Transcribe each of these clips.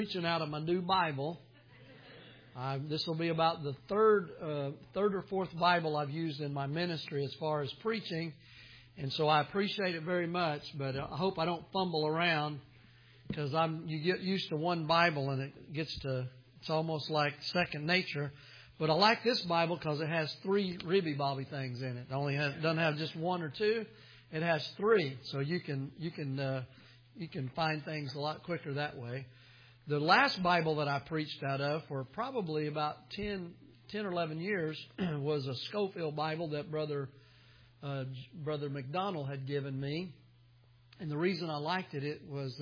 Preaching out of my new Bible. This will be about the third or fourth Bible I've used in my ministry as far as preaching, and so I appreciate it very much. But I hope I don't fumble around, because you get used to one Bible and it's almost like second nature. But I like this Bible because it has three ribby bobby things in it. It doesn't have just one or two; it has three, so you can find things a lot quicker that way. The last Bible that I preached out of for probably about 10 or 11 years was a Scofield Bible that Brother McDonald had given me. And the reason I liked it, it was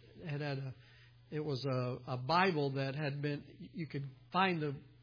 a Bible that had been, you could find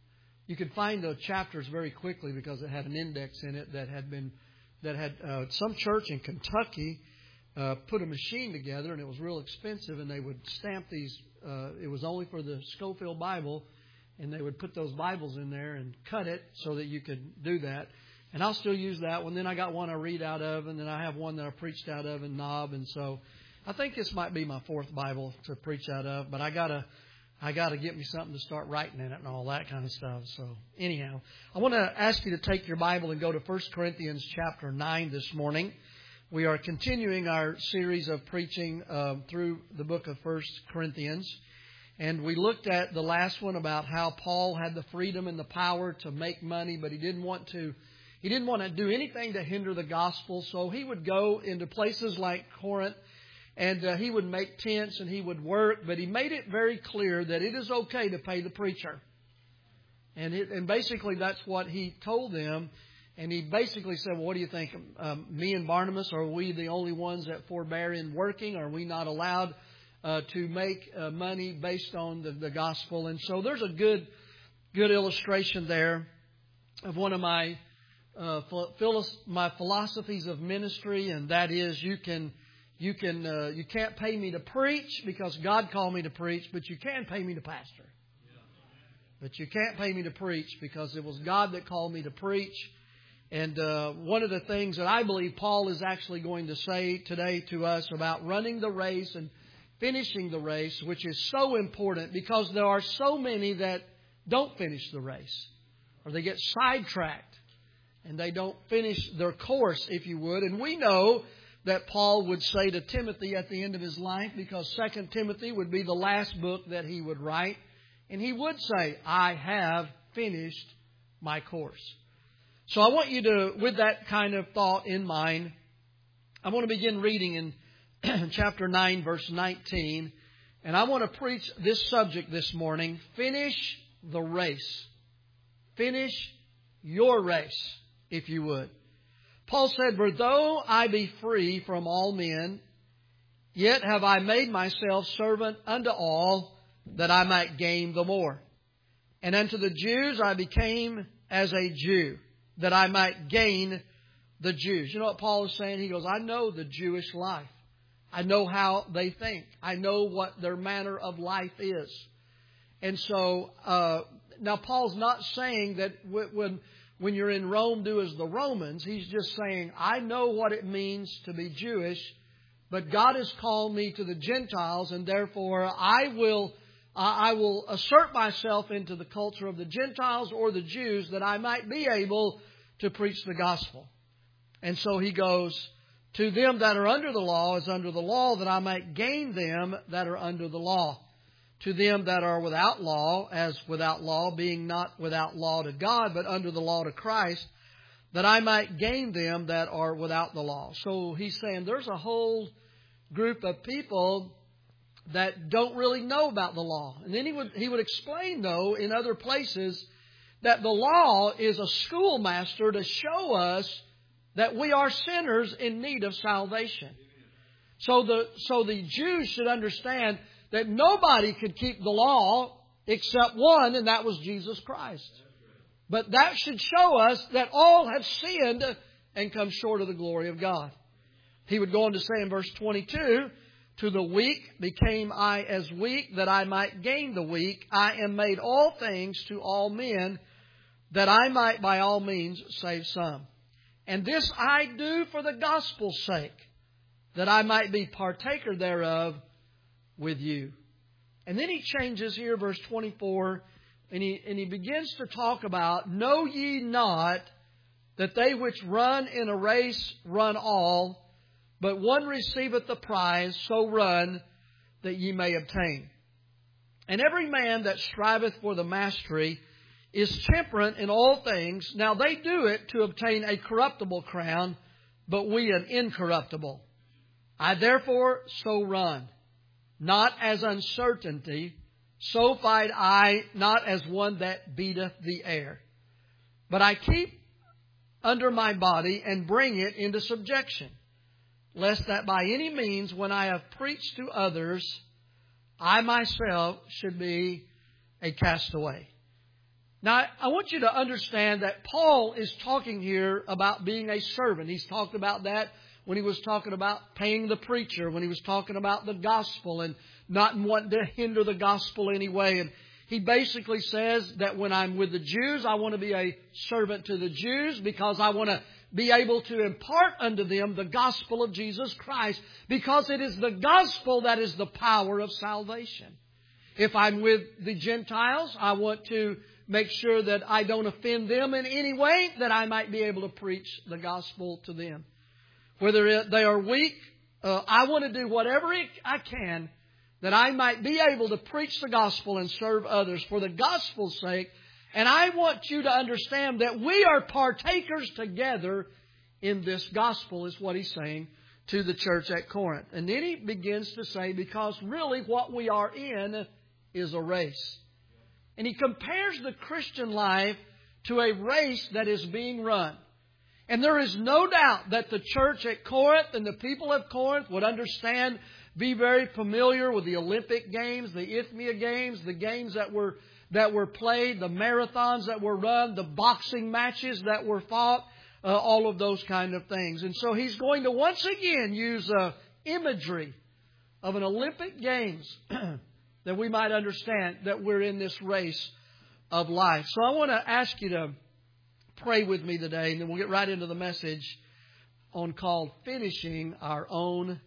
the chapters very quickly because it had an index in it that had some church in Kentucky put a machine together, and it was real expensive, and they would stamp these. It was only for the Scofield Bible, and they would put those Bibles in there and cut it so that you could do that. And I'll still use that one. Then I got one I read out of, and then I have one that I preached out of in Knob. And so I think this might be my fourth Bible to preach out of, but I gotta get me something to start writing in it and all that kind of stuff. So anyhow, I want to ask you to take your Bible and go to 1 Corinthians chapter 9 this morning. We are continuing our series of preaching through the book of 1 Corinthians. And we looked at the last one about how Paul had the freedom and the power to make money, but he didn't want to do anything to hinder the gospel. So he would go into places like Corinth, and he would make tents and he would work, but he made it very clear that it is okay to pay the preacher. And basically that's what he told them. And he basically said, well, what do you think? Me and Barnabas, are we the only ones that forbear in working? Are we not allowed to make money based on the gospel? And so there's a good illustration there of one of my philosophies of ministry, and that is you can't pay me to preach because God called me to preach, but you can pay me to pastor. But you can't pay me to preach because it was God that called me to preach. And one of the things that I believe Paul is actually going to say today to us about running the race and finishing the race, which is so important because there are so many that don't finish the race, or they get sidetracked and they don't finish their course, if you would. And we know that Paul would say to Timothy at the end of his life, because 2 Timothy would be the last book that he would write, and he would say, I have finished my course. So I want you to, with that kind of thought in mind, I want to begin reading in chapter 9, verse 19. And I want to preach this subject this morning. Finish the race. Finish your race, if you would. Paul said, for though I be free from all men, yet have I made myself servant unto all, that I might gain the more. And unto the Jews I became as a Jew, that I might gain the Jews. You know what Paul is saying? He goes, I know the Jewish life. I know how they think. I know what their manner of life is. And so, now Paul's not saying that when you're in Rome, do as the Romans. He's just saying, I know what it means to be Jewish, but God has called me to the Gentiles, and therefore I will assert myself into the culture of the Gentiles or the Jews, that I might be able to preach the gospel. And so he goes, to them that are under the law is under the law, that I might gain them that are under the law. To them that are without law, as without law, being not without law to God, but under the law to Christ, that I might gain them that are without the law. So he's saying there's a whole group of people that don't really know about the law. And then he would explain, though, in other places, that the law is a schoolmaster to show us that we are sinners in need of salvation. So the Jews should understand that nobody could keep the law except one, and that was Jesus Christ. But that should show us that all have sinned and come short of the glory of God. He would go on to say in verse 22, to the weak became I as weak, that I might gain the weak. I am made all things to all men, that I might by all means save some. And this I do for the gospel's sake, that I might be partaker thereof with you. And then he changes here, verse 24, and he begins to talk about, know ye not that they which run in a race run all, but one receiveth the prize, so run that ye may obtain. And every man that striveth for the mastery is temperate in all things. Now they do it to obtain a corruptible crown, but we an incorruptible. I therefore so run, not as uncertainty, so fight I, not as one that beateth the air. But I keep under my body and bring it into subjection, lest that by any means, when I have preached to others, I myself should be a castaway. Now, I want you to understand that Paul is talking here about being a servant. He's talked about that when he was talking about paying the preacher, when he was talking about the gospel and not wanting to hinder the gospel anyway. And he basically says that when I'm with the Jews, I want to be a servant to the Jews because I want to be able to impart unto them the gospel of Jesus Christ, because it is the gospel that is the power of salvation. If I'm with the Gentiles, I want to make sure that I don't offend them in any way, that I might be able to preach the gospel to them. Whether they are weak, I want to do whatever I can that I might be able to preach the gospel and serve others for the gospel's sake. And I want you to understand that we are partakers together in this gospel, is what he's saying to the church at Corinth. And then he begins to say, because really what we are in is a race. And he compares the Christian life to a race that is being run. And there is no doubt that the church at Corinth and the people of Corinth would understand, be very familiar with the Olympic Games, the Isthmia Games, the games that were played, the marathons that were run, the boxing matches that were fought, all of those kind of things. And so he's going to once again use imagery of an Olympic Games that we might understand that we're in this race of life. So I want to ask you to pray with me today, and then we'll get right into the message on called Finishing Our Own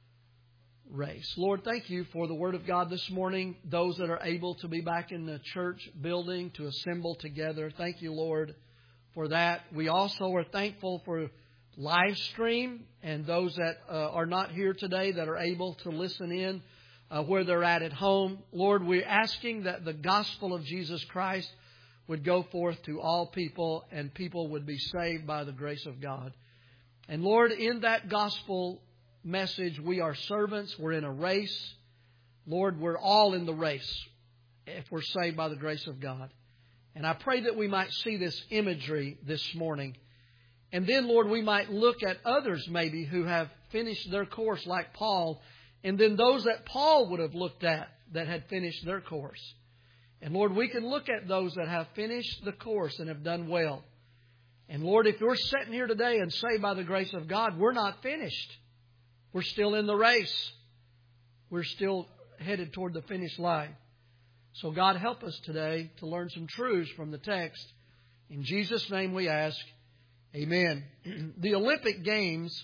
Race. Lord, thank you for the Word of God this morning. Those that are able to be back in the church building to assemble together, thank you, Lord, for that. We also are thankful for live stream and those that are not here today that are able to listen in where they're at home. Lord, we're asking that the gospel of Jesus Christ would go forth to all people and people would be saved by the grace of God. And Lord, in that gospel message, we are servants. We're in a race. Lord, we're all in the race if we're saved by the grace of God. And I pray that we might see this imagery this morning. And then, Lord, we might look at others maybe who have finished their course like Paul. And then those that Paul would have looked at that had finished their course. And Lord, we can look at those that have finished the course and have done well. And Lord, if you're sitting here today and saved by the grace of God, we're not finished. We're still in the race. We're still headed toward the finish line. So God, help us today to learn some truths from the text. In Jesus' name we ask, amen. The Olympic Games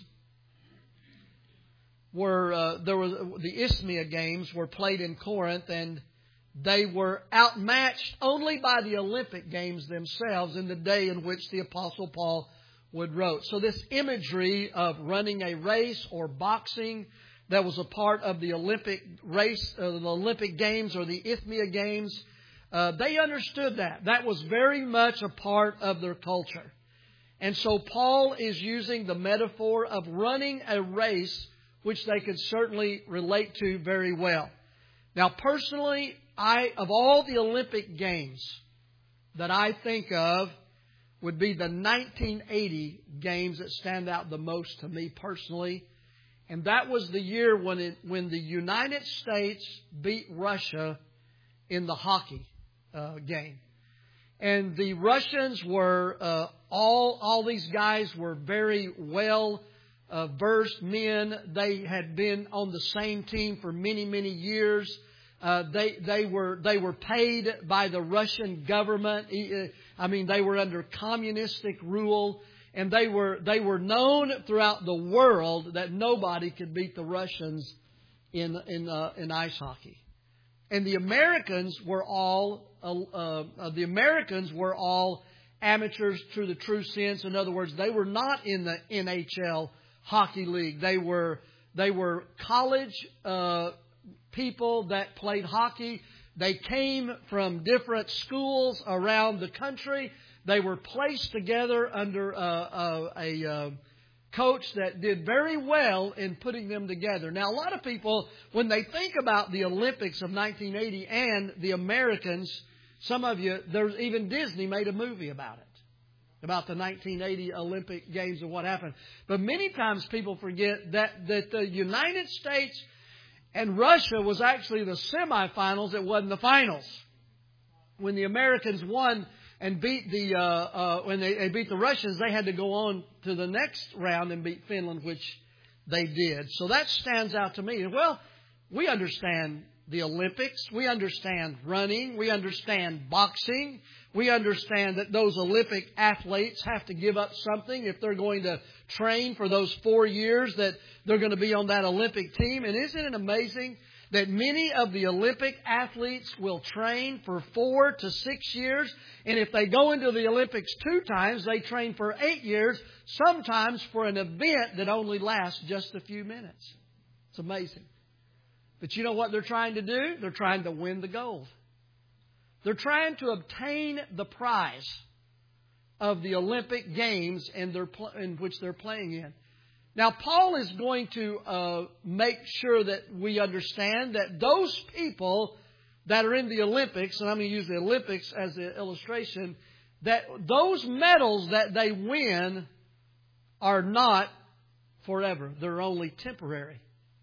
the Isthmia Games were played in Corinth, and they were outmatched only by the Olympic Games themselves in the day in which the Apostle Paul would wrote. So this imagery of running a race or boxing that was a part of the Olympic race, the Olympic Games or the Isthmia Games, they understood that. That was very much a part of their culture. And so Paul is using the metaphor of running a race, which they could certainly relate to very well. Now, personally, of all the Olympic Games that I think of would be the 1980 Games that stand out the most to me personally. And that was the year when the United States beat Russia in the hockey game. And the Russians were, all these guys were very well versed men. They had been on the same team for many, many years. They were paid by the Russian government. They were under communistic rule, and they were known throughout the world that nobody could beat the Russians in ice hockey. And the Americans were all amateurs to the true sense. In other words, they were not in the NHL hockey league. They were college people that played hockey. They came from different schools around the country. They were placed together under a coach that did very well in putting them together. Now, a lot of people, when they think about the Olympics of 1980 and the Americans, some of you, there's even Disney made a movie about it, about the 1980 Olympic Games and what happened. But many times people forget that the United States and Russia was actually the semifinals. It wasn't the finals. When the Americans won and beat when they beat the Russians, they had to go on to the next round and beat Finland, which they did. So that stands out to me. Well, we understand the Olympics. We understand running. We understand boxing. We understand that those Olympic athletes have to give up something if they're going to train for those 4 years that they're going to be on that Olympic team. And isn't it amazing that many of the Olympic athletes will train for 4 to 6 years? And if they go into the Olympics 2 times, they train for 8 years, sometimes for an event that only lasts just a few minutes. It's amazing. But you know what they're trying to do? They're trying to win the gold. They're trying to obtain the prize of the Olympic Games in which they're playing in. Now, Paul is going to make sure that we understand that those people that are in the Olympics, and I'm going to use the Olympics as the illustration, that those medals that they win are not forever. They're only temporary.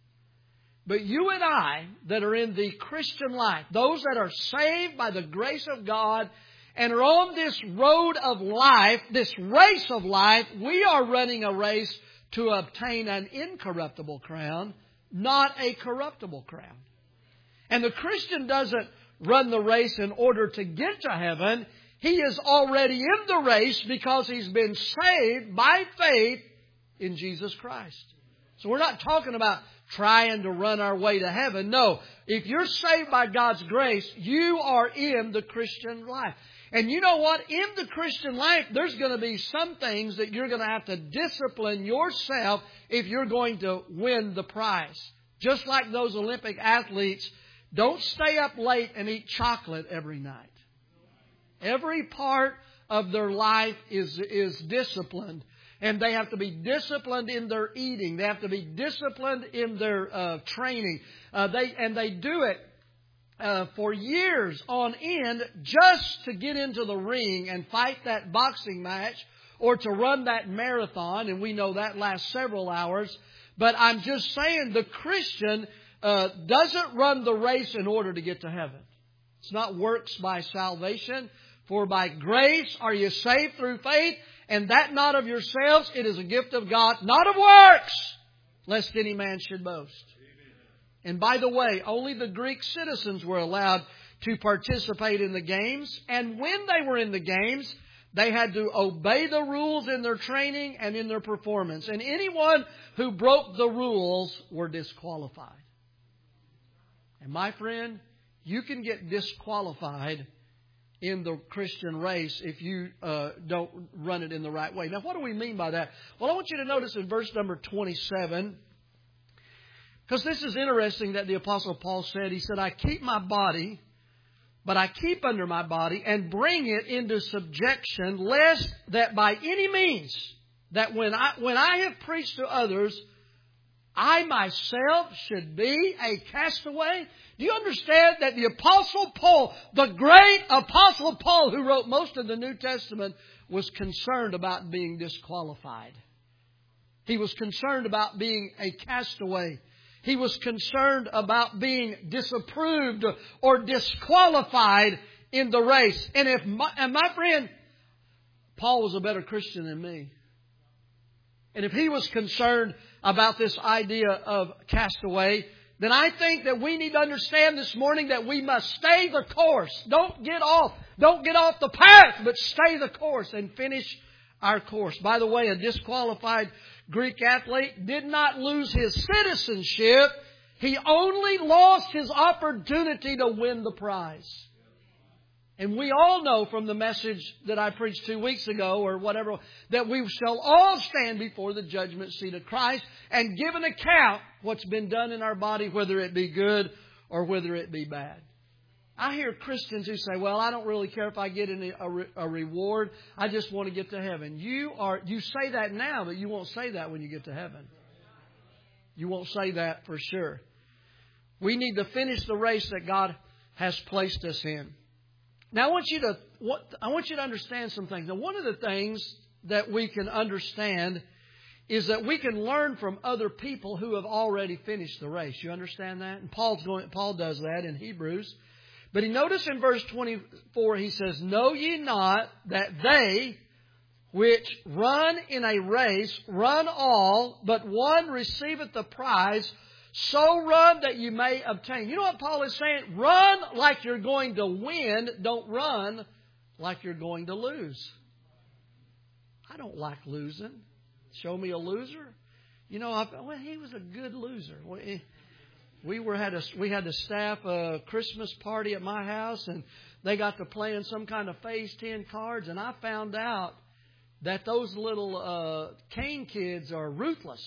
But you and I that are in the Christian life, those that are saved by the grace of God and are on this road of life, this race of life, we are running a race to obtain an incorruptible crown, not a corruptible crown. And the Christian doesn't run the race in order to get to heaven. He is already in the race because he's been saved by faith in Jesus Christ. So we're not talking about trying to run our way to heaven. No, if you're saved by God's grace, you are in the Christian life. And you know what? In the Christian life, there's going to be some things that you're going to have to discipline yourself if you're going to win the prize. Just like those Olympic athletes, don't stay up late and eat chocolate every night. Every part of their life is disciplined. And they have to be disciplined in their eating. They have to be disciplined in their training. They do it for years on end just to get into the ring and fight that boxing match or to run that marathon. And we know that lasts several hours. But I'm just saying the Christian doesn't run the race in order to get to heaven. It's not works by salvation. For by grace are you saved through faith, and that not of yourselves, it is a gift of God, not of works, lest any man should boast. And by the way, only the Greek citizens were allowed to participate in the games. And when they were in the games, they had to obey the rules in their training and in their performance. And anyone who broke the rules were disqualified. And my friend, you can get disqualified in the Christian race if you don't run it in the right way. Now, what do we mean by that? Well, I want you to notice in verse number 27, because this is interesting that the Apostle Paul said, he said, I keep my body, but I keep under my body and bring it into subjection, lest that by any means, that when I have preached to others, I myself should be a castaway. Do you understand that the Apostle Paul, the great Apostle Paul who wrote most of the New Testament, was concerned about being disqualified? He was concerned about being a castaway. He was concerned about being disapproved or disqualified in the race. And my friend, Paul was a better Christian than me. And if he was concerned about this idea of castaway, then I think that we need to understand this morning that we must stay the course. Don't get off the path, but stay the course and finish our course. By the way, a disqualified Greek athlete did not lose his citizenship. He only lost his opportunity to win the prize. And we all know from the message that I preached 2 weeks ago or whatever, that we shall all stand before the judgment seat of Christ and give an account what's been done in our body, whether it be good or whether it be bad. I hear Christians who say, well, I don't really care if I get a reward. I just want to get to heaven. You say that now, but you won't say that when you get to heaven. You won't say that for sure. We need to finish the race that God has placed us in. Now, I want you to understand some things. Now, one of the things that we can understand is that we can learn from other people who have already finished the race. You understand that? And Paul does that in Hebrews. But he notice in verse 24, he says, "Know ye not that they which run in a race run all, but one receiveth the prize? So run that you may obtain." You know what Paul is saying? Run like you're going to win. Don't run like you're going to lose. I don't like losing. Show me a loser. You know, he was a good loser. We had the staff Christmas party at my house, and they got to playing some kind of phase 10 cards, and I found out that those little Kane kids are ruthless.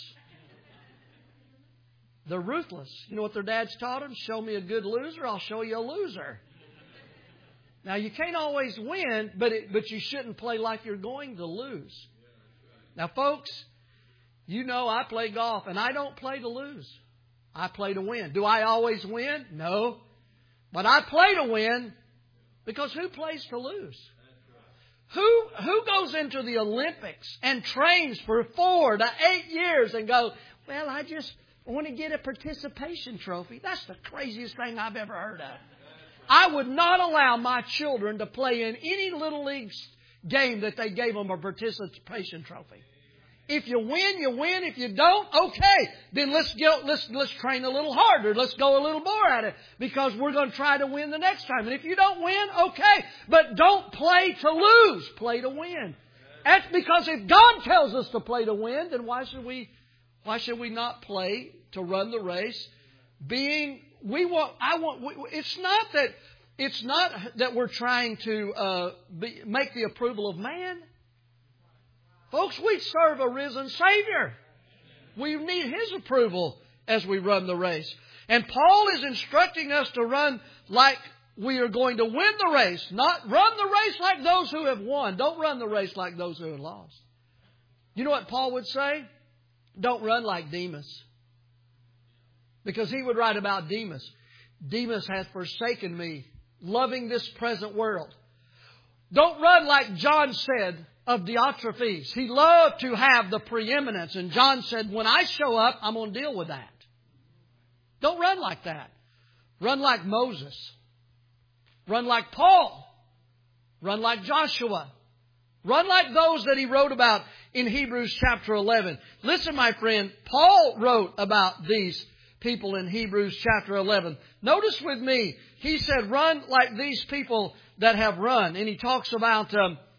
They're ruthless. You know what their dads taught them? Show me a good loser, I'll show you a loser. Now, you can't always win, but you shouldn't play like you're going to lose. Now, folks, you know I play golf, and I don't play to lose. I play to win. Do I always win? No. But I play to win because who plays to lose? Who goes into the Olympics and trains for 4 to 8 years and go, well, I want to get a participation trophy? That's the craziest thing I've ever heard of. I would not allow my children to play in any Little League game that they gave them a participation trophy. If you win, you win. If you don't, okay. Then let's train a little harder. Let's go a little more at it because we're going to try to win the next time. And if you don't win, okay. But don't play to lose. Play to win. That's because if God tells us to play to win, then why should we not play to run the race? It's not that we're trying to make the approval of man. Folks, we serve a risen Savior. We need His approval as we run the race. And Paul is instructing us to run like we are going to win the race. Not run the race like those who have won. Don't run the race like those who have lost. You know what Paul would say? Don't run like Demas. Because he would write about Demas. Demas hath forsaken me, loving this present world. Don't run like John said of Diotrephes. He loved to have the preeminence. And John said, when I show up, I'm going to deal with that. Don't run like that. Run like Moses. Run like Paul. Run like Joshua. Run like those that he wrote about in Hebrews chapter 11. Listen, my friend, Paul wrote about these people in Hebrews chapter 11. Notice with me, he said, run like these people that have run. And he talks about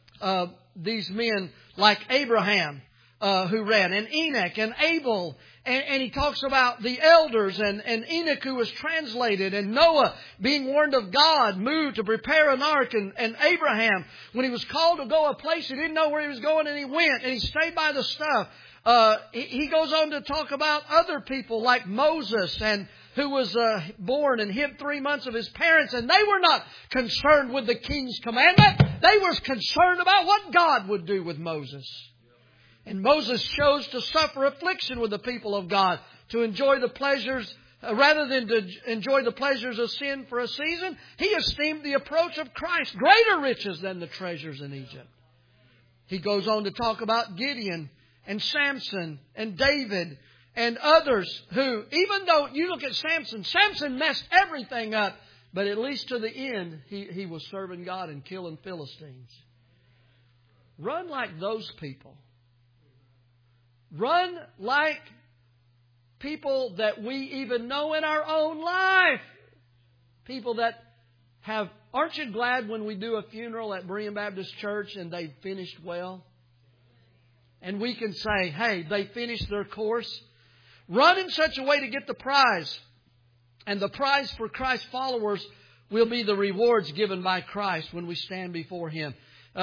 these men like Abraham who ran, and Enoch and Abel. And he talks about the elders and Enoch who was translated, and Noah being warned of God, moved to prepare an ark, and Abraham, when he was called to go a place he didn't know where he was going, and he went and he stayed by the stuff. He goes on to talk about other people like Moses, and who was born and hid 3 months of his parents, and they were not concerned with the king's commandment. They were concerned about what God would do with Moses. And Moses chose to suffer affliction with the people of God, to enjoy the pleasures, rather than to enjoy the pleasures of sin for a season. He esteemed the approach of Christ greater riches than the treasures in Egypt. He goes on to talk about Gideon and Samson and David and others who, even though you look at Samson messed everything up, but at least to the end, he was serving God and killing Philistines. Run like those people. Run like people that we even know in our own life. People that have... Aren't you glad when we do a funeral at Berean Baptist Church and they finished well? And we can say, hey, they finished their course. Run in such a way to get the prize. And the prize for Christ's followers will be the rewards given by Christ when we stand before Him.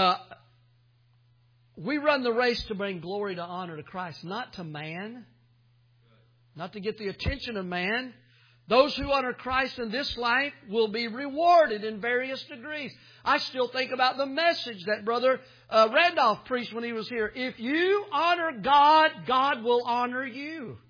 We run the race to bring glory to honor to Christ, not to man, not to get the attention of man. Those who honor Christ in this life will be rewarded in various degrees. I still think about the message that Brother Randolph preached when he was here. If you honor God, God will honor you.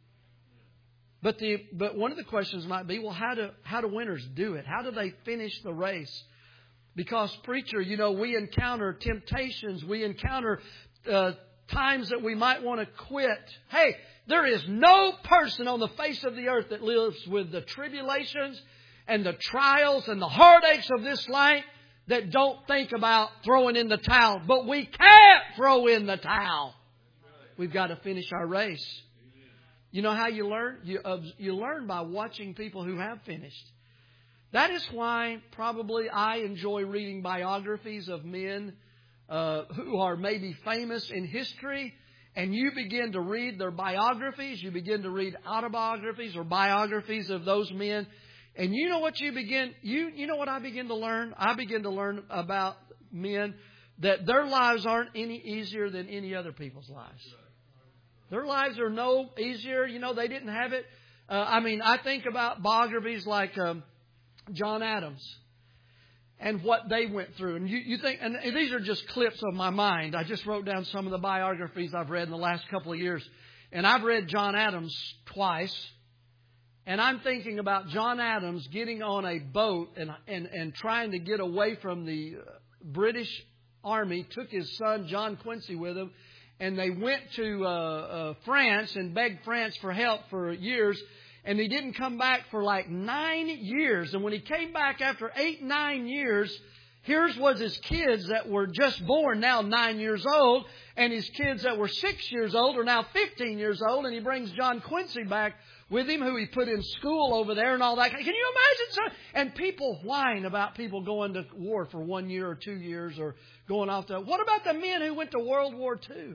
But one of the questions might be, well, how do winners do it? How do they finish the race? Because, preacher, we encounter temptations. We encounter times that we might want to quit. Hey, there is no person on the face of the earth that lives with the tribulations and the trials and the heartaches of this life that don't think about throwing in the towel. But we can't throw in the towel. We've got to finish our race. You know how you learn? You learn by watching people who have finished. That is why probably I enjoy reading biographies of men who are maybe famous in history. And you begin to read their biographies. You begin to read autobiographies or biographies of those men. And you know what you know what I begin to learn? I begin to learn about men that their lives aren't any easier than any other people's lives. Their lives are no easier. They didn't have it. I think about biographies like John Adams and what they went through. And you think, and these are just clips of my mind. I just wrote down some of the biographies I've read in the last couple of years. And I've read John Adams twice. And I'm thinking about John Adams getting on a boat and trying to get away from the British Army. Took his son John Quincy with him. And they went to France and begged France for help for years. And he didn't come back for like 9 years. And when he came back after 8-9 years, here's was his kids that were just born, now 9 years old. And his kids that were 6 years old are now 15 years old. And he brings John Quincy back with him, who he put in school over there and all that. Can you imagine, sir? And people whine about people going to war for 1 year or 2 years or going off to... What about the men who went to World War II?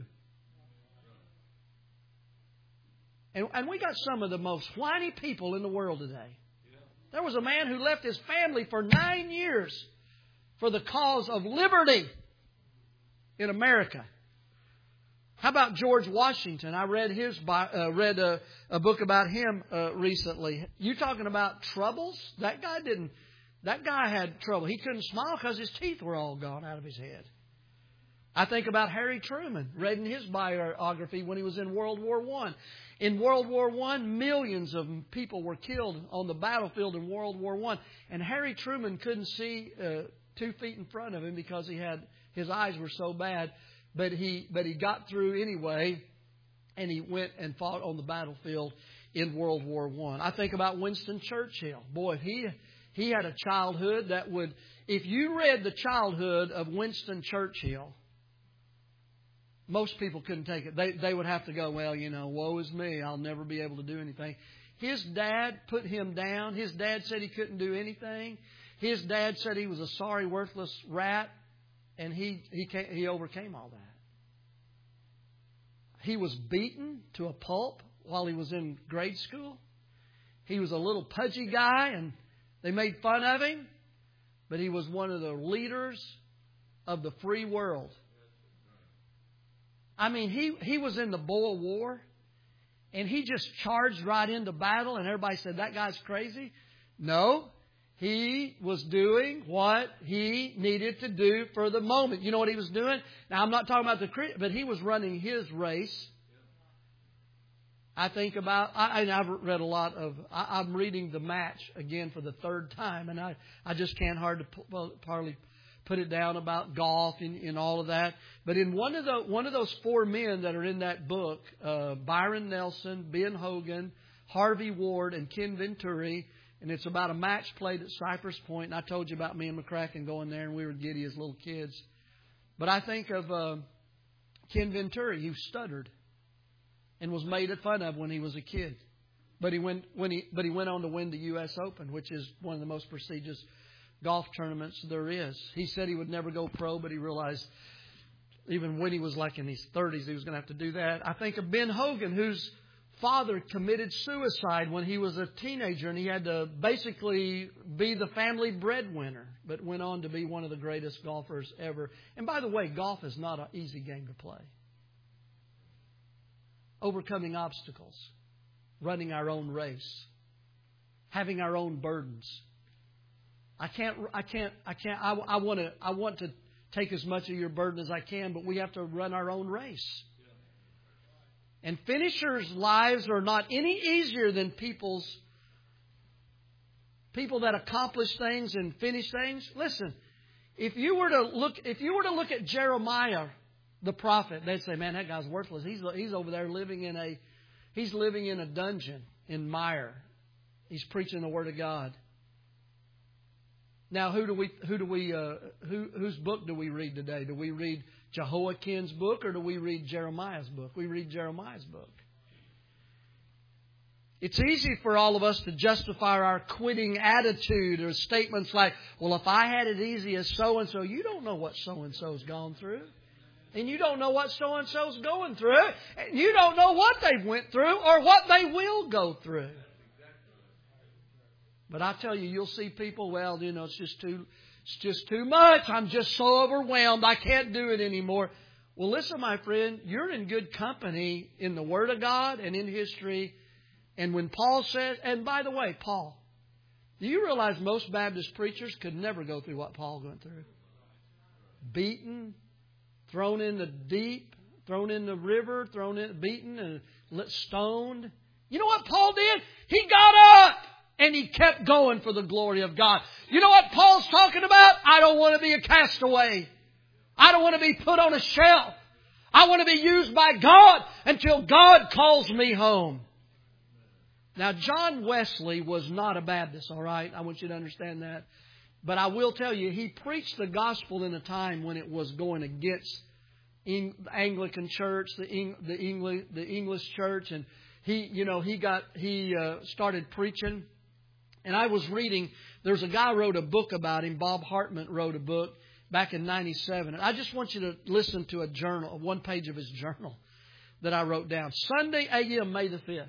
And we got some of the most whiny people in the world today. There was a man who left his family for 9 years for the cause of liberty in America. How about George Washington? I read a book about him recently. You talking about troubles? That guy had trouble. He couldn't smile because his teeth were all gone out of his head. I think about Harry Truman, reading his biography when he was in World War I. In World War I, millions of people were killed on the battlefield in World War I. And Harry Truman couldn't see 2 feet in front of him because his eyes were so bad. But he got through anyway, and he went and fought on the battlefield in World War I. I think about Winston Churchill. Boy, he had a childhood that would... If you read the childhood of Winston Churchill... Most people couldn't take it. They would have to go, well, woe is me. I'll never be able to do anything. His dad put him down. His dad said he couldn't do anything. His dad said he was a sorry, worthless rat. And he overcame all that. He was beaten to a pulp while he was in grade school. He was a little pudgy guy and they made fun of him. But he was one of the leaders of the free world. He was in the Boer War, and he just charged right into battle, and everybody said, that guy's crazy. No, he was doing what he needed to do for the moment. You know what he was doing? Now, I'm not talking about but he was running his race. I think about, I've read a lot of, I'm reading The Match again for the 3rd time, and I just can't hardly put it down about golf and all of that. But in one of those 4 men that are in that book, Byron Nelson, Ben Hogan, Harvey Ward, and Ken Venturi, and it's about a match played at Cypress Point. And I told you about me and McCracken going there, and we were giddy as little kids. But I think of Ken Venturi, who stuttered and was made fun of when he was a kid. But he went on to win the U.S. Open, which is one of the most prestigious golf tournaments there is. He said he would never go pro, but he realized even when he was like in his 30s, he was going to have to do that. I think of Ben Hogan, whose father committed suicide when he was a teenager, and he had to basically be the family breadwinner, but went on to be one of the greatest golfers ever. And by the way, golf is not an easy game to play. Overcoming obstacles, running our own race, having our own burdens. I want to take as much of your burden as I can, but we have to run our own race. And finishers' lives are not any easier than people that accomplish things and finish things. Listen, if you were to look at Jeremiah, the prophet, they'd say, "Man, that guy's worthless. He's over there living in a dungeon in mire. He's preaching the Word of God." Now, whose book do we read today? Do we read Jehoiakim's book or do we read Jeremiah's book? We read Jeremiah's book. It's easy for all of us to justify our quitting attitude or statements like, "Well, if I had it easy as so-and-so," you don't know what so-and-so's gone through. And you don't know what so-and-so's going through. And you don't know what they've went through or what they will go through. But I tell you, you'll see people, "Well, it's just too much. I'm just so overwhelmed. I can't do it anymore." Well, listen, my friend, you're in good company in the Word of God and in history. And when Paul says, and by the way, Paul, do you realize most Baptist preachers could never go through what Paul went through? Beaten, thrown in the deep, thrown in the river, beaten and stoned. You know what Paul did? He got up. And he kept going for the glory of God. You know what Paul's talking about? I don't want to be a castaway. I don't want to be put on a shelf. I want to be used by God until God calls me home. Now, John Wesley was not a Baptist, all right? I want you to understand that. But I will tell you, he preached the gospel in a time when it was going against the Anglican church, the English church. And he started preaching. And I was reading, there's a guy who wrote a book about him, Bob Hartman wrote a book back in 1997. And I just want you to listen to one page of his journal that I wrote down. Sunday a.m., May the 5th.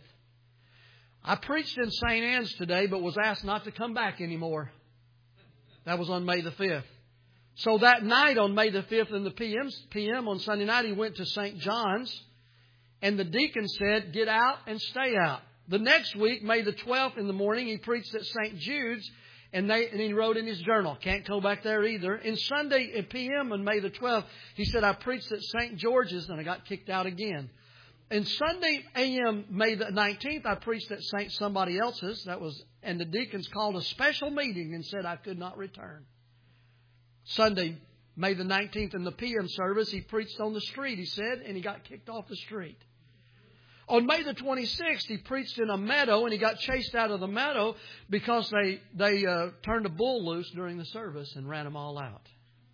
I preached in St. Anne's today, but was asked not to come back anymore. That was on May the 5th. So that night on May the 5th in the PM on Sunday night, he went to St. John's. And the deacon said, "Get out and stay out." The next week, May the 12th in the morning, he preached at St. Jude's, and he wrote in his journal, "Can't go back there either." And Sunday at PM on May the 12th, he said, "I preached at St. George's, and I got kicked out again." And Sunday AM, May the 19th, I preached at St. somebody else's. And the deacons called a special meeting and said I could not return. Sunday, May the 19th in the PM service, he preached on the street, he said, and he got kicked off the street. On May the 26th, he preached in a meadow, and he got chased out of the meadow because they turned a bull loose during the service and ran them all out.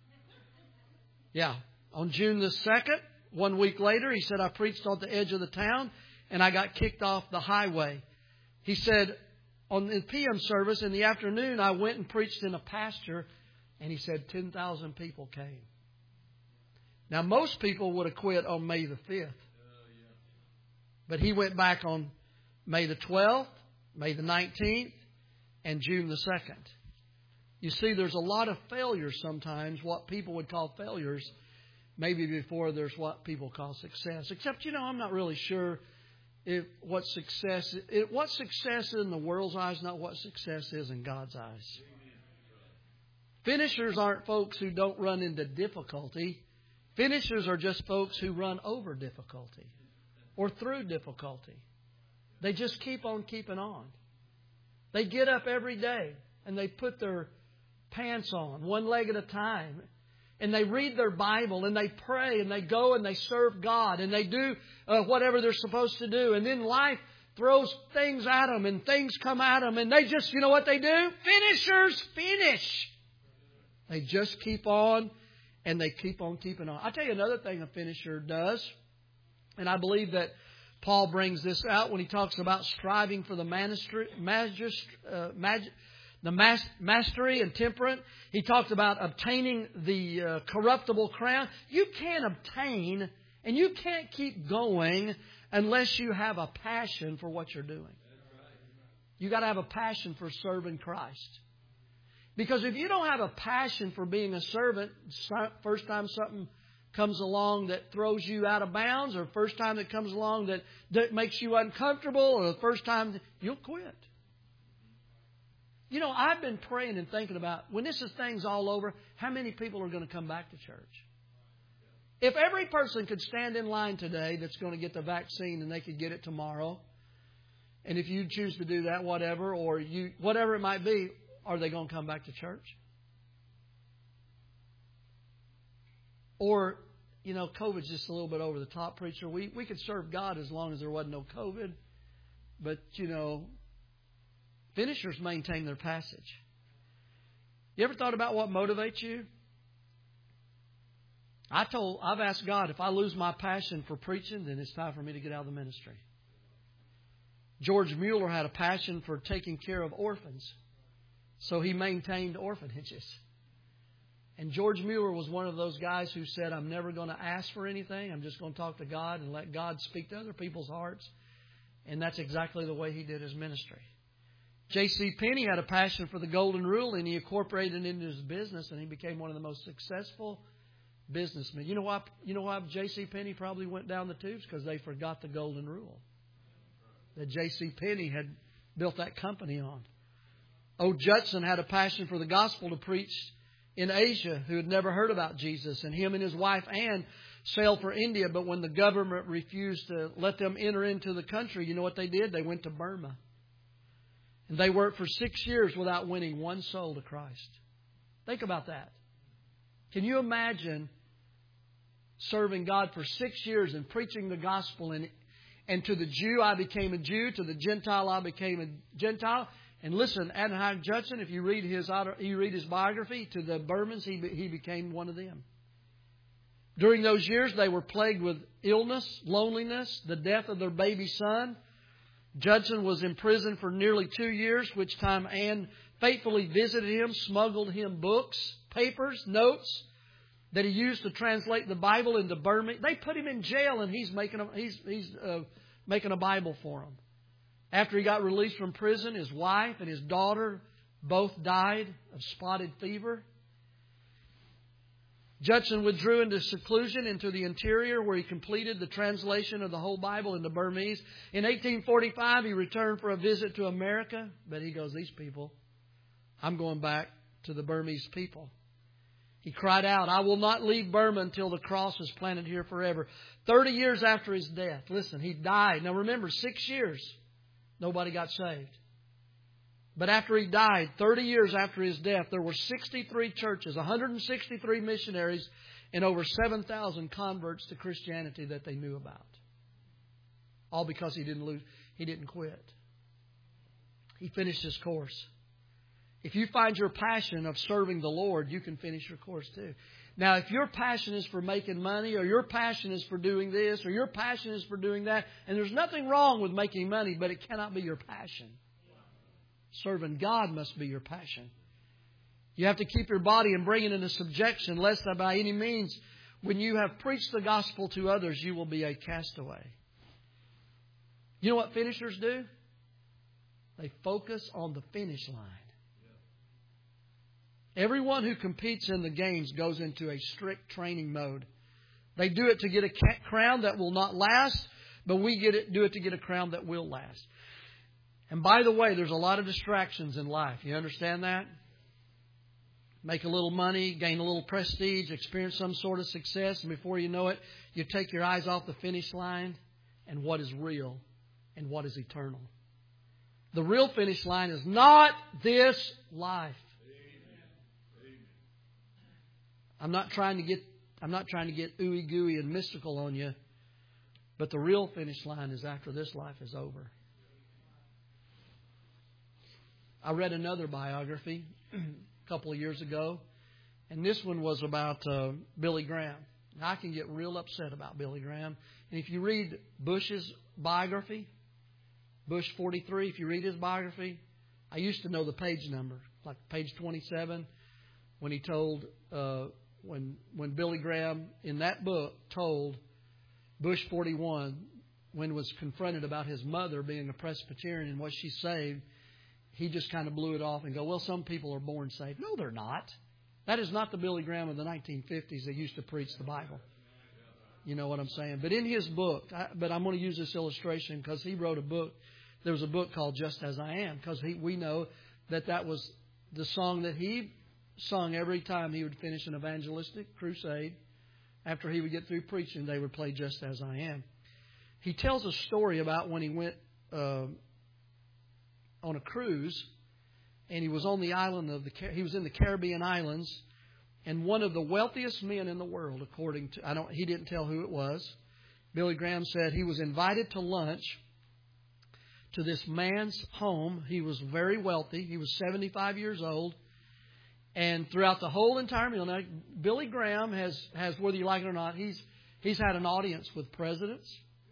Yeah. On June the 2nd, 1 week later, he said, I preached on the edge of the town, and I got kicked off the highway. He said, on the PM service in the afternoon, I went and preached in a pasture, and he said 10,000 people came. Now, most people would have quit on May the 5th. But he went back on May the 12th, May the 19th, and June the 2nd. You see, there's a lot of failures sometimes, what people would call failures, maybe before there's what people call success. Except, I'm not really sure what success is in the world's eyes, not what success is in God's eyes. Finishers aren't folks who don't run into difficulty. Finishers are just folks who run over difficulty or through difficulty. They just keep on keeping on. They get up every day and they put their pants on one leg at a time. And they read their Bible and they pray and they go and they serve God and they do whatever they're supposed to do. And then life throws things at them and things come at them. And they just, what they do? Finishers finish. They just keep on and they keep on keeping on. I'll tell you another thing a finisher does. And I believe that Paul brings this out when he talks about striving for the mastery and temperance. He talks about obtaining the corruptible crown. You can't obtain and you can't keep going unless you have a passion for what you're doing. You got to have a passion for serving Christ. Because if you don't have a passion for being a servant, first time something comes along that throws you out of bounds, or first time that comes along that makes you uncomfortable, or the first time, you'll quit. You know, I've been praying and thinking about, when this thing's all over, how many people are going to come back to church? If every person could stand in line today that's going to get the vaccine and they could get it tomorrow, and if you choose to do that, whatever, or whatever it might be, are they going to come back to church? Or, you know, COVID's just a little bit over the top, preacher. We could serve God as long as there wasn't no COVID. But, you know, finishers maintain their passage. You ever thought about what motivates you? I've asked God, if I lose my passion for preaching, then it's time for me to get out of the ministry. George Mueller had a passion for taking care of orphans. So he maintained orphanages. And George Mueller was one of those guys who said, I'm never going to ask for anything. I'm just going to talk to God and let God speak to other people's hearts. And that's exactly the way he did his ministry. J.C. Penney had a passion for the Golden Rule, and he incorporated it into his business, and he became one of the most successful businessmen. You know why J.C. Penney probably went down the tubes? Because they forgot the Golden Rule that J.C. Penney had built that company on. O. Judson had a passion for the gospel to preach in Asia who had never heard about Jesus. And him and his wife Anne sailed for India. But when the government refused to let them enter into the country, you know what they did? They went to Burma. And they worked for 6 years without winning one soul to Christ. Think about that. Can you imagine serving God for 6 years and preaching the gospel? And to the Jew, I became a Jew. To the Gentile, I became a Gentile. And listen, Adoniram Judson, if you read his biography, to the Burmans, he became one of them. During those years, they were plagued with illness, loneliness, the death of their baby son. Judson was in prison for nearly 2 years, which time Anne faithfully visited him, smuggled him books, papers, notes that he used to translate the Bible into Burmese. They put him in jail, and he's making a Bible for them. After he got released from prison, his wife and his daughter both died of spotted fever. Judson withdrew into seclusion into the interior, where he completed the translation of the whole Bible into Burmese. In 1845, he returned for a visit to America. But he goes, these people, I'm going back to the Burmese people. He cried out, I will not leave Burma until the cross is planted here forever. 30 years after his death, listen, he died. Now remember, 6 years, nobody got saved. But after he died, 30 years after his death, there were 63 churches, 163 missionaries, and over 7,000 converts to Christianity that they knew about. All because he didn't quit. He finished his course. If you find your passion of serving the Lord, you can finish your course too. Now, if your passion is for making money, or your passion is for doing this, or your passion is for doing that, and there's nothing wrong with making money, but it cannot be your passion. Serving God must be your passion. You have to keep your body and bring it into subjection, lest that by any means, when you have preached the gospel to others, you will be a castaway. You know what finishers do? They focus on the finish line. Everyone who competes in the games goes into a strict training mode. They do it to get a crown that will not last, but we do it to get a crown that will last. And by the way, there's a lot of distractions in life. You understand that? Make a little money, gain a little prestige, experience some sort of success, and before you know it, you take your eyes off the finish line and what is real and what is eternal. The real finish line is not this life. I'm not trying to get ooey gooey and mystical on you, but the real finish line is after this life is over. I read another biography a couple of years ago, and this one was about Billy Graham. Now, I can get real upset about Billy Graham. And if you read Bush's biography, Bush 43, if you read his biography, I used to know the page number, like page 27, when he told, when Billy Graham in that book told Bush 41 when was confronted about his mother being a Presbyterian and was she saved, he just kind of blew it off and go, well, some people are born saved. No, they're not. That is not the Billy Graham of the 1950s that used to preach the Bible. You know what I'm saying? But in his book, but I'm going to use this illustration because he wrote a book. There was a book called Just As I Am, because we know that was the song that he sung every time he would finish an evangelistic crusade. After he would get through preaching, they would play Just As I Am. He tells a story about when he went on a cruise, and he was on the island he was in the Caribbean islands, and one of the wealthiest men in the world, according to he didn't tell who it was. Billy Graham said he was invited to lunch to this man's home. He was very wealthy. He was 75 years old. And throughout the whole entire meal, now Billy Graham has whether you like it or not, he's had an audience with presidents.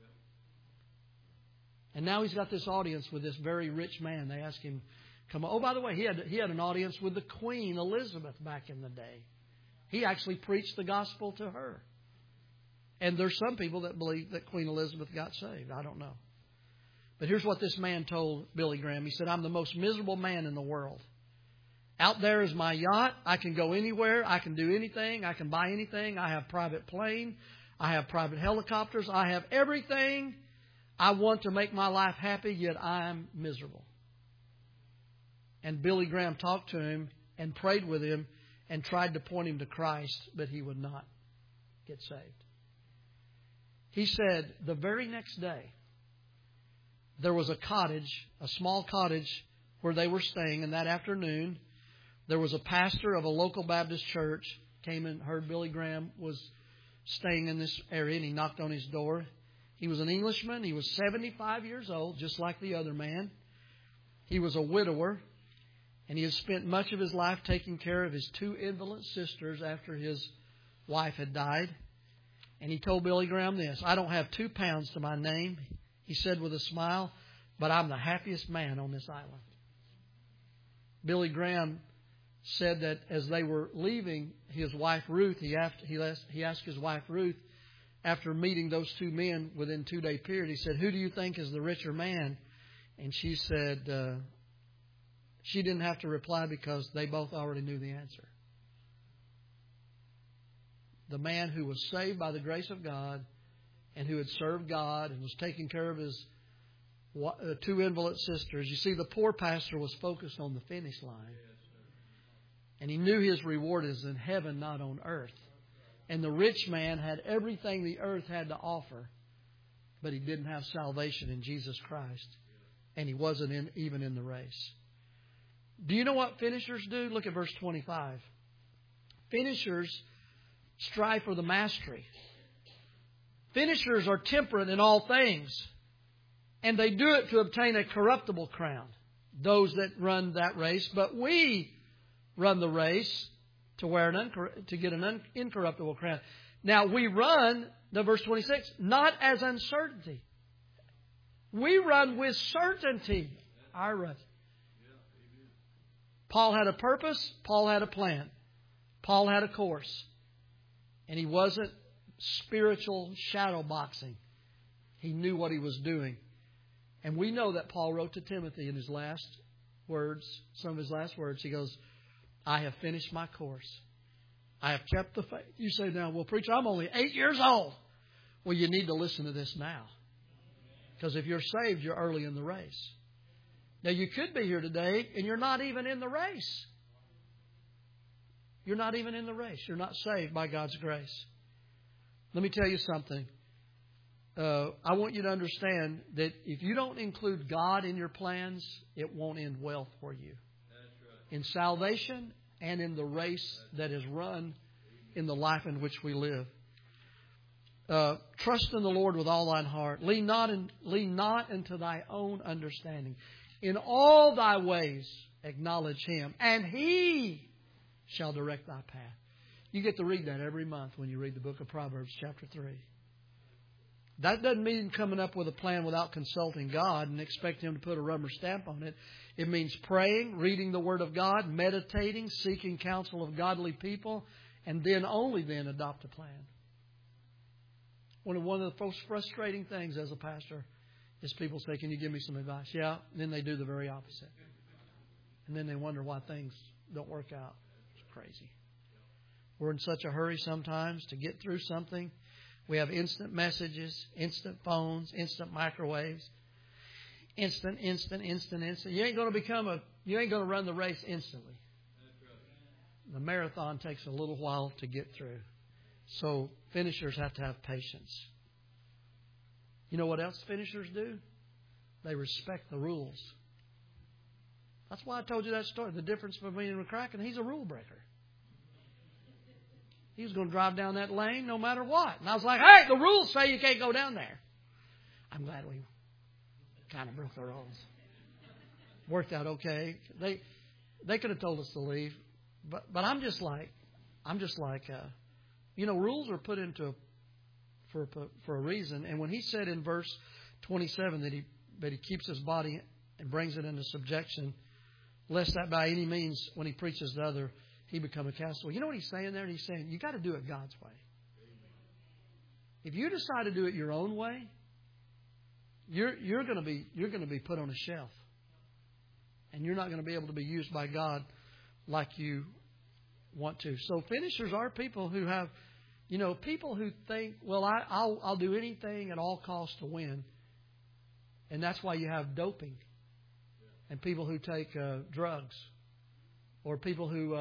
And now he's got this audience with this very rich man. They ask him, come on. Oh, by the way, he had an audience with the Queen Elizabeth back in the day. He actually preached the gospel to her. And there's some people that believe that Queen Elizabeth got saved. I don't know. But here's what this man told Billy Graham. He said, I'm the most miserable man in the world. Out there is my yacht. I can go anywhere. I can do anything. I can buy anything. I have private plane. I have private helicopters. I have everything. I want to make my life happy, yet I'm miserable. And Billy Graham talked to him and prayed with him and tried to point him to Christ, but he would not get saved. He said the very next day, there was a cottage, a small cottage where they were staying. And that afternoon, there was a pastor of a local Baptist church came and heard Billy Graham was staying in this area, and he knocked on his door. He was an Englishman. He was 75 years old, just like the other man. He was a widower, and he had spent much of his life taking care of his 2 invalid sisters after his wife had died. And he told Billy Graham this, I don't have 2 pounds to my name, he said with a smile, but I'm the happiest man on this island. Billy Graham said that as they were leaving his wife Ruth, he asked his wife Ruth, after meeting those 2 men within a 2-day period, he said, who do you think is the richer man? And she said she didn't have to reply because they both already knew the answer. The man who was saved by the grace of God and who had served God and was taking care of his 2 invalid sisters. You see, the poor pastor was focused on the finish line. And he knew his reward is in heaven, not on earth. And the rich man had everything the earth had to offer, but he didn't have salvation in Jesus Christ. And he wasn't even in the race. Do you know what finishers do? Look at verse 25. Finishers strive for the mastery. Finishers are temperate in all things, and they do it to obtain a corruptible crown, those that run that race. But we run the race to get an incorruptible crown. Now, we run, verse 26, not as uncertainty. We run with certainty our race. Paul had a purpose. Paul had a plan. Paul had a course. And he wasn't spiritual shadow boxing. He knew what he was doing. And we know that Paul wrote to Timothy in his last words, some of his last words. He goes, I have finished my course. I have kept the faith. You say now, well, preacher, I'm only 8 years old. Well, you need to listen to this now. Because if you're saved, you're early in the race. Now, you could be here today and you're not even in the race. You're not even in the race. You're not saved by God's grace. Let me tell you something. I want you to understand that if you don't include God in your plans, it won't end well for you. In salvation and in the race that is run in the life in which we live. Trust in the Lord with all thine heart. Lean not into thy own understanding. In all thy ways acknowledge Him, and He shall direct thy path. You get to read that every month when you read the book of Proverbs chapter 3. That doesn't mean coming up with a plan without consulting God and expect Him to put a rubber stamp on it. It means praying, reading the Word of God, meditating, seeking counsel of godly people, and then only then adopt a plan. One of the most frustrating things as a pastor is people say, "Can you give me some advice?" Yeah, and then they do the very opposite. And then they wonder why things don't work out. It's crazy. We're in such a hurry sometimes to get through something. We have instant messages, instant phones, instant microwaves. Instant. You ain't going to run the race instantly. The marathon takes a little while to get through. So finishers have to have patience. You know what else finishers do? They respect the rules. That's why I told you that story. The difference between me and McCracken, he's a rule breaker. He was going to drive down that lane no matter what. And I was like, "Hey, the rules say you can't go down there." I'm glad we kind of broke the rules. Worked out okay. They could have told us to leave. But I'm just like, rules are put into for a reason. And when he said in verse 27 that he keeps his body and brings it into subjection, lest that by any means, when he preaches the other, he become a castaway. You know what he's saying there? He's saying you got to do it God's way. If you decide to do it your own way, you're going to be put on a shelf, and you're not going to be able to be used by God like you want to. So finishers are people who have, people who think, well, I'll do anything at all costs to win, and that's why you have doping, and people who take drugs, or people who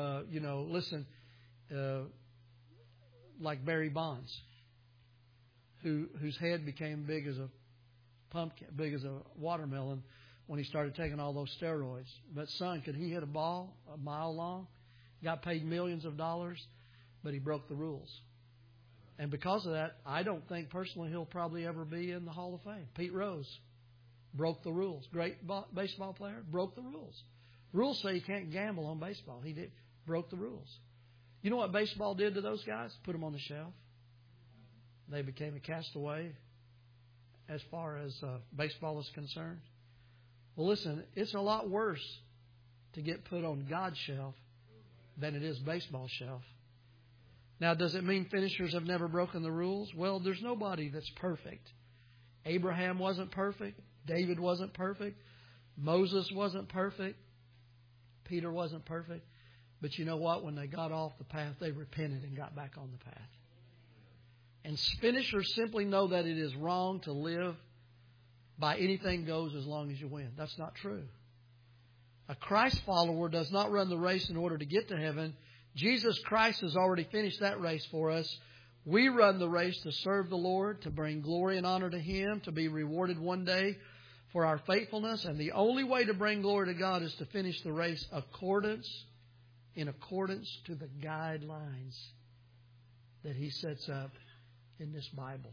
like Barry Bonds, whose head became big as a pumpkin, big as a watermelon when he started taking all those steroids. But son, could he hit a ball a mile long? Got paid millions of dollars, but he broke the rules. And because of that, I don't think personally he'll probably ever be in the Hall of Fame. Pete Rose broke the rules. Great baseball player, broke the rules. Rules say you can't gamble on baseball. He did, broke the rules. You know what baseball did to those guys? Put them on the shelf. They became a castaway as far as baseball is concerned. Well, listen, it's a lot worse to get put on God's shelf than it is baseball shelf. Now, does it mean finishers have never broken the rules? Well, there's nobody that's perfect. Abraham wasn't perfect. David wasn't perfect. Moses wasn't perfect. Peter wasn't perfect. But you know what? When they got off the path, they repented and got back on the path. And finishers simply know that it is wrong to live by anything goes as long as you win. That's not true. A Christ follower does not run the race in order to get to heaven. Jesus Christ has already finished that race for us. We run the race to serve the Lord, to bring glory and honor to Him, to be rewarded one day for our faithfulness. And the only way to bring glory to God is to finish the race in accordance to the guidelines that He sets up in this Bible.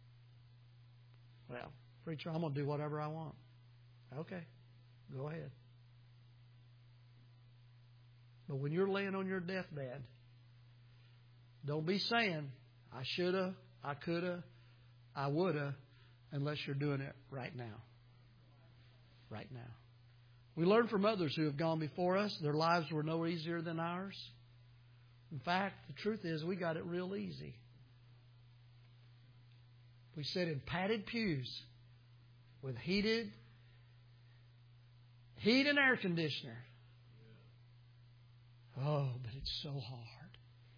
Well, preacher, I'm going to do whatever I want. Okay, go ahead. But when you're laying on your deathbed, don't be saying, I shoulda, I coulda, I woulda, unless you're doing it right now. Right now. We learn from others who have gone before us. Their lives were no easier than ours. In fact, the truth is we got it real easy. We sat in padded pews with heat and air conditioner. Oh, but it's so hard.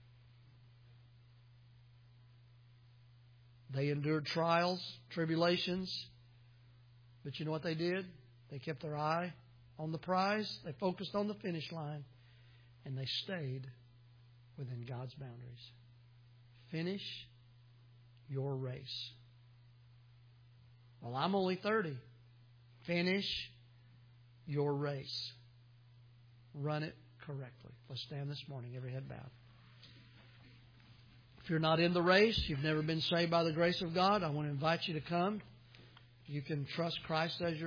They endured trials, tribulations. But you know what they did? They kept their eye on the prize. They focused on the finish line. And they stayed within God's boundaries. Finish your race. Well, I'm only 30. Finish your race. Run it correctly. Let's stand this morning, every head bowed. If you're not in the race, you've never been saved by the grace of God, I want to invite you to come. You can trust Christ as your